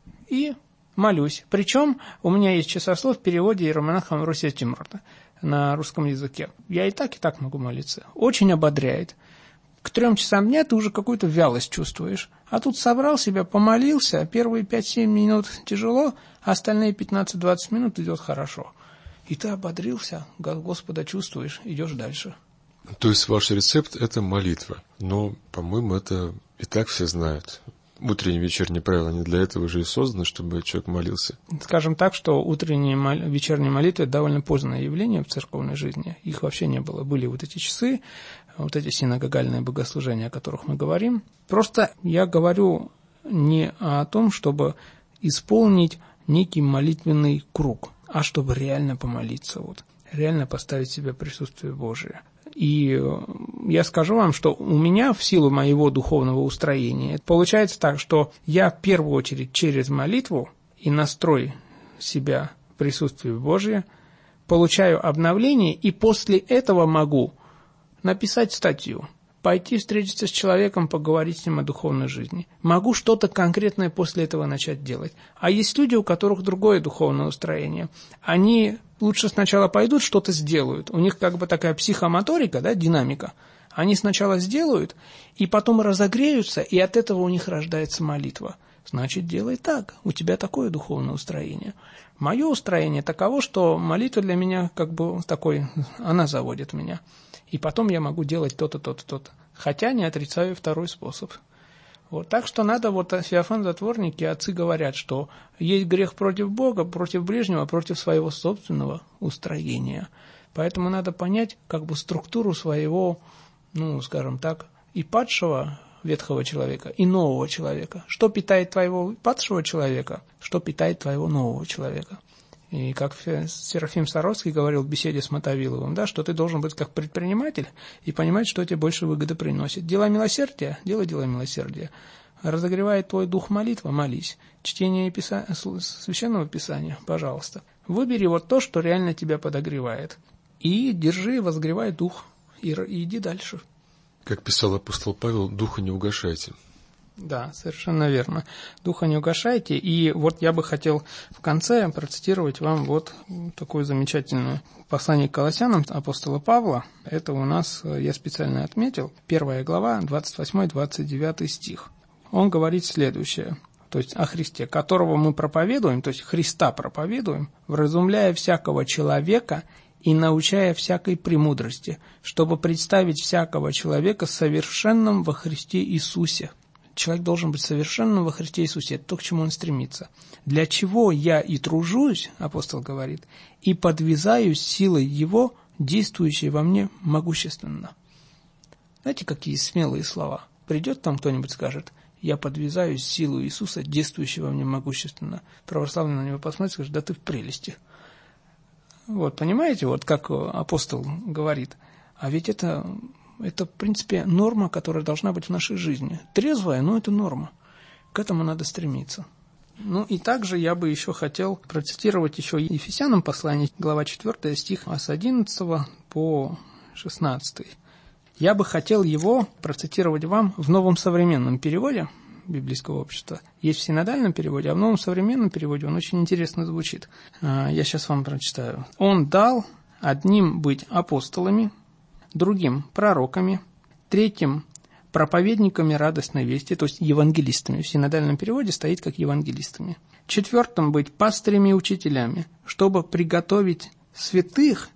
и молюсь. Причем у меня есть часослов в переводе иеромонаха Амвросия Тимурта на русском языке. Я и так могу молиться. Очень ободряет. К 3 часам дня ты уже какую-то вялость чувствуешь. А тут собрал себя, помолился, первые 5-7 минут тяжело, а остальные 15-20 минут идет хорошо. И ты ободрился, Господа чувствуешь, идешь дальше. То есть ваш рецепт – это молитва. Но, по-моему, это и так все знают. Утренние и вечерние правила не для этого же и созданы, чтобы человек молился. Скажем так, что утренние и вечерние молитвы – это довольно позднее явление в церковной жизни. Их вообще не было. Были вот эти часы, вот эти синагогальные богослужения, о которых мы говорим. Просто я говорю не о том, чтобы исполнить некий молитвенный круг, а чтобы реально помолиться, реально поставить в себя присутствие Божие. И я скажу вам, что у меня в силу моего духовного устроения получается так, что я в первую очередь через молитву и настрой себя в присутствии Божие получаю обновление, и после этого могу написать статью, пойти встретиться с человеком, поговорить с ним о духовной жизни. Могу что-то конкретное после этого начать делать. А есть люди, у которых другое духовное устроение. Они лучше сначала пойдут, что-то сделают. У них как бы такая психомоторика, динамика. Они сначала сделают, и потом разогреются, и от этого у них рождается молитва. Значит, делай так. У тебя такое духовное устроение. Мое устроение таково, что молитва для меня как бы такой, она заводит меня. И потом я могу делать то-то, то-то, то-то. Хотя не отрицаю второй способ. Так что надо, Феофан Затворник и отцы говорят, что есть грех против Бога, против ближнего, против своего собственного устроения. Поэтому надо понять как бы структуру своего, скажем так, и падшего ветхого человека, и нового человека. Что питает твоего падшего человека, что питает твоего нового человека. И как Серафим Саровский говорил в беседе с Мотовиловым, что ты должен быть как предприниматель и понимать, что тебе больше выгоды приносит. Делай милосердие, делай милосердие. Разогревает твой дух молитва, молись. Чтение Священного Писания, пожалуйста. Выбери то, что реально тебя подогревает. И держи, возгревай дух, и иди дальше. Как писал апостол Павел, духа не угашайте. Да, совершенно верно. Духа не угашайте. И вот я бы хотел в конце процитировать вам вот такое замечательное послание к Колоссянам апостола Павла. Это у нас, я специально отметил, 1 глава, 28-29 стих. Он говорит следующее, то есть о Христе, которого мы проповедуем, то есть Христа проповедуем, вразумляя всякого человека и научая всякой премудрости, чтобы представить всякого человека совершенным во Христе Иисусе. Человек должен быть совершенным во Христе Иисусе. Это то, к чему он стремится. Для чего я и тружусь, апостол говорит, и подвязаюсь силой Его, действующей во мне могущественно. Знаете, какие смелые слова? Придет там кто-нибудь, скажет, я подвязаюсь силу Иисуса, действующей во мне могущественно. Православный на него посмотрит и скажет, да ты в прелести. Вот, понимаете, вот как апостол говорит, а ведь это, в принципе, норма, которая должна быть в нашей жизни. Трезвая, но это норма. К этому надо стремиться. Ну и также я бы еще хотел процитировать еще Ефесянам послание, глава 4, стих с 11 по 16. Я бы хотел его процитировать вам в новом современном переводе библейского общества. Есть в синодальном переводе, а в новом современном переводе он очень интересно звучит. Я сейчас вам прочитаю. «Он дал одним быть апостолами, другим пророками, третьим проповедниками радостной вести, то есть евангелистами. В синодальном переводе стоит как евангелистами. Четвертым быть пастырями и учителями, чтобы приготовить святых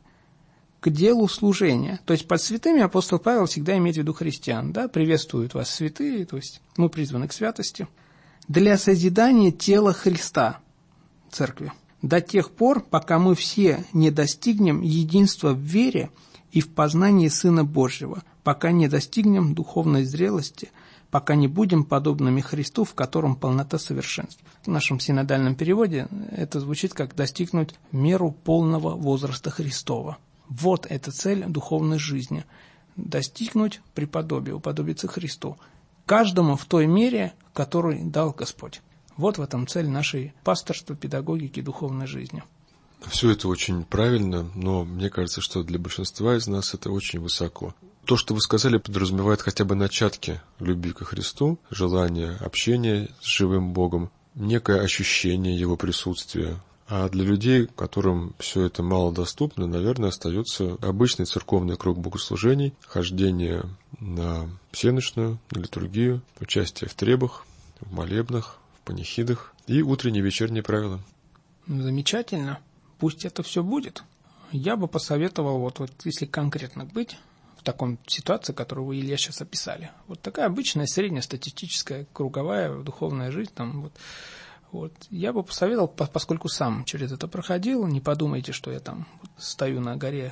к делу служения». То есть под святыми апостол Павел всегда имеет в виду христиан. Да? Приветствуют вас святые, то есть мы призваны к святости. Для созидания тела Христа, церкви, до тех пор, пока мы все не достигнем единства в вере и в познании Сына Божьего, пока не достигнем духовной зрелости, пока не будем подобными Христу, в котором полнота совершенства. В нашем синодальном переводе это звучит как «достигнуть меру полного возраста Христова». Вот эта цель духовной жизни – достигнуть преподобия, уподобиться Христу, каждому в той мере, которую дал Господь. Вот в этом цель нашей пасторства, педагогики, духовной жизни. Все это очень правильно, но мне кажется, что для большинства из нас это очень высоко. То, что вы сказали, подразумевает хотя бы начатки любви ко Христу, желание общения с живым Богом, некое ощущение Его присутствия. А для людей, которым все это мало доступно, наверное, остается обычный церковный круг богослужений, хождение на всенощную, на литургию, участие в требах, в молебнах, в панихидах и утренние и вечерние правила. Замечательно. Пусть это все будет. Я бы посоветовал, вот если конкретно быть в такой ситуации, которую вы, Илья, сейчас описали. Вот такая обычная среднестатистическая круговая духовная жизнь. Там, вот. Я бы посоветовал, поскольку сам через это проходил, не подумайте, что я там стою на горе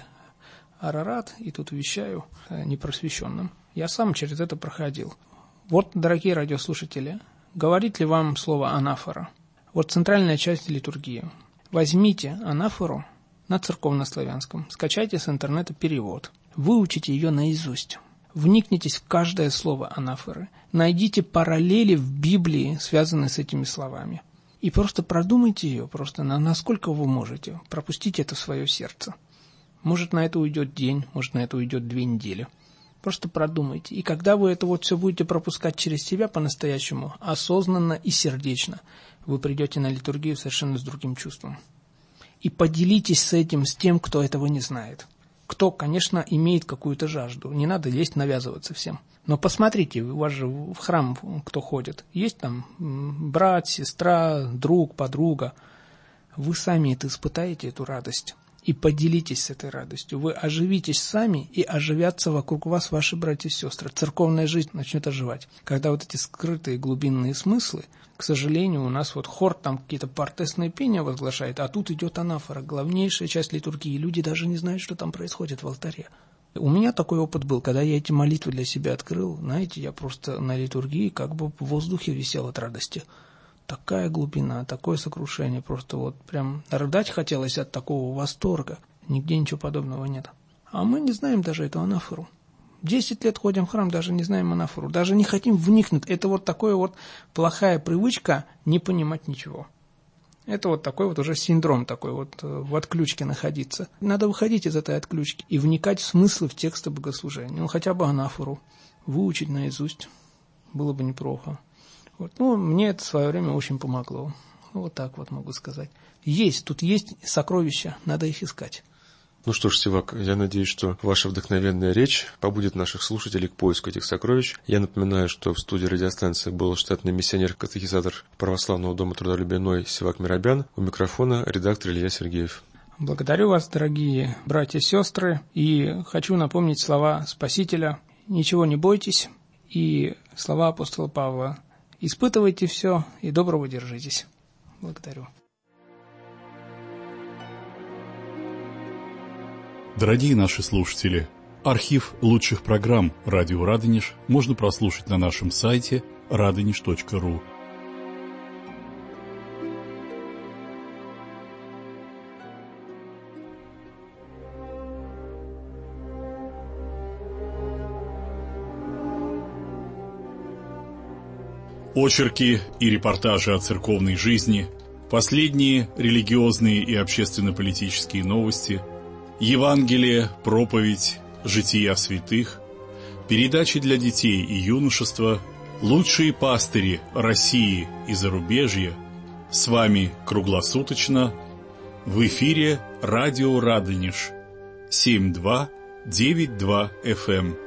Арарат и тут вещаю непросвещенным. Я сам через это проходил. Вот, дорогие радиослушатели, говорит ли вам слово «анафора»? Вот центральная часть литургии. Возьмите анафору на церковнославянском, скачайте с интернета перевод, выучите ее наизусть, вникнитесь в каждое слово анафоры, найдите параллели в Библии, связанные с этими словами, и просто продумайте ее, просто насколько вы можете, пропустите это в свое сердце. Может, на это уйдет день, может, на это уйдет 2 недели. Просто продумайте. И когда вы это все будете пропускать через себя по-настоящему, осознанно и сердечно, вы придете на литургию совершенно с другим чувством. И поделитесь с этим с тем, кто этого не знает. Кто, конечно, имеет какую-то жажду. Не надо лезть, навязываться всем. Но посмотрите, у вас же в храм кто ходит. Есть там брат, сестра, друг, подруга. Вы сами это испытаете, эту радость. И поделитесь с этой радостью. Вы оживитесь сами, и оживятся вокруг вас ваши братья и сестры. Церковная жизнь начнет оживать. Когда вот эти скрытые глубинные смыслы, к сожалению, у нас вот хор там какие-то партесные пения возглашает, а тут идет анафора, главнейшая часть литургии. И люди даже не знают, что там происходит в алтаре. У меня такой опыт был, когда я эти молитвы для себя открыл. Знаете, я просто на литургии как бы в воздухе висел от радости. Такая глубина, такое сокрушение, просто вот прям рыдать хотелось от такого восторга. Нигде ничего подобного нет. А мы не знаем даже эту анафору. 10 лет ходим в храм, даже не знаем анафору, даже не хотим вникнуть. Это вот такая вот плохая привычка не понимать ничего. Это вот такой вот уже синдром такой вот в отключке находиться. Надо выходить из этой отключки и вникать в смыслы в тексты богослужения. Ну хотя бы анафору выучить наизусть было бы неплохо. Вот. Мне это в свое время очень помогло. Вот так вот могу сказать. Тут есть сокровища, надо их искать. Ну что ж, Севак, я надеюсь, что ваша вдохновенная речь побудит наших слушателей к поиску этих сокровищ. Я напоминаю, что в студии радиостанции был штатный миссионер-катехизатор Православного дома трудолюбия НОЙ Севак Миробян. У микрофона редактор Илья Сергеев. Благодарю вас, дорогие братья и сестры, и хочу напомнить слова Спасителя: «Ничего не бойтесь», и слова апостола Павла: «Испытывайте все и доброго держитесь». Благодарю. Дорогие наши слушатели, архив лучших программ «Радио Радонеж» можно прослушать на нашем сайте radonish.ru. Очерки и репортажи о церковной жизни, последние религиозные и общественно-политические новости, Евангелие, проповедь, жития святых, передачи для детей и юношества, лучшие пастыри России и зарубежья. С вами круглосуточно в эфире радио Радонеж 7292 FM.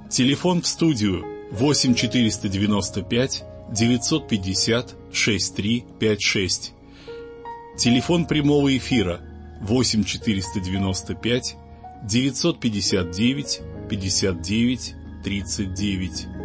Телефон в студию 8 495 950 6356. Телефон прямого эфира 8 495 959 59 39.